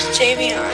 Javion.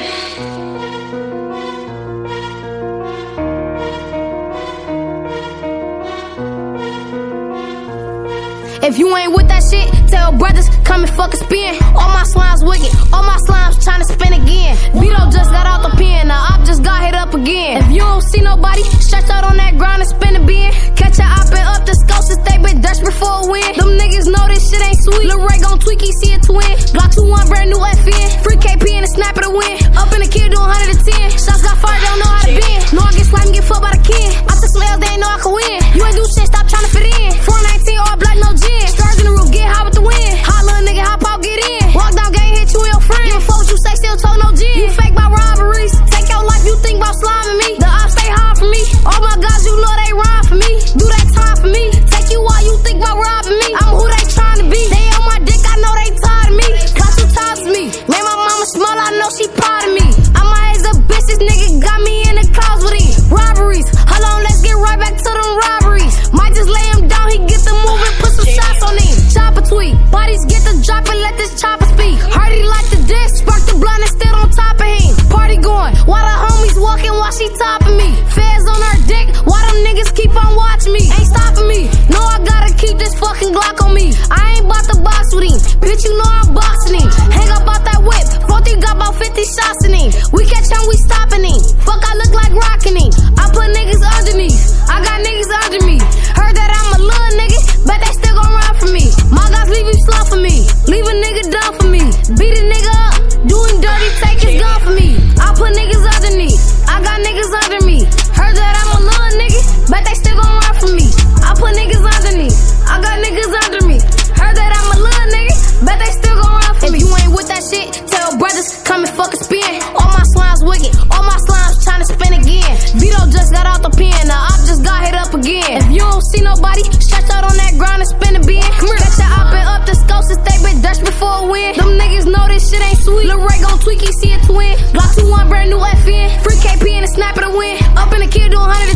If you ain't with that shit, tell brothers, come and fuck a spin. All my slimes wicked, all my slimes tryna spin again. Vito just got out the pen, now op just got hit up again. If you don't see nobody, stretch out on that ground and spin a bin. Catch a op and up the scopes since they been desperate for a win. Them niggas know this shit ain't sweet. Lil Ray gon' tweak, he see a twin. Block 2-1, brand new FN. Free KP and a snap of the win. Up in the kid do 110. Shots got fired, don't know how to bend. Know I get slapped and get fucked by the kid. I took slayers, they ain't know I could win. You ain't do shit, stop tryna fit in. 419, all black, no gin. Stars in the roof, get high with the wind. Hot little nigga, hop out, get in. Walk down, gang, hit you and your friend. Give a fuck what you say, still told no gin. You fake by robberies. Take your life, you think about sliming me. The ops stay hard for me. All my guys, you know they rhyme for me. Do that time for me. Take you while you think about robbing me. I'm who they trying to be. They on my dick, I know they tired of me. Got 2 times to me. Made my mama small, I know she proud of me. I'm my ass a bitch, this nigga got me in the clouds with him. Robberies. Hold on, let's get right back to them robberies. Might just lay him down, he get the move and put some shots on him. Chopper tweet. Bodies get the drop and let this chopper speak. Hardy like the dish, spark the blunt and still on top of him. Party going, while the homies walking while she topping me. Feds on her dick, while them niggas keep on watching me. Ain't stopping me, no I gotta keep this fucking Glock on me. I ain't bout to box with him, bitch you know I'm boxing him. Hang up out that whip, 40 got about 50 shots in him. We catch him, we stopping him. Fuck I look like rocking him. I put niggas underneath, I got niggas under me. Heard that I'm a little nigga, but they still gon' run for me. My guys leave him slow for me, leave a nigga down for me. Beat a nigga up, doing dirty, take his gun for me. I put niggas underneath, I got niggas under me. Heard that I'm a little nigga, but they still gon' run for me. I put niggas underneath, I got niggas under me. Heard that I'm a little nigga, but they still gon' run for me. If you ain't with that shit, tell brothers, come and fuck a spin. All my slimes wicked, all my slimes tryna spin again. Vito just got out the pen, now op just got hit up again. If you don't see nobody, stretch out on that ground and spin a bin. Catch a op and up the scopes since they been desperate for a win. Them niggas know this shit ain't sweet. Lil Ray gon' tweak, he see a twin. Block 2-1, brand new FN. Free KP and a snap of the win. Up in the kid do 110.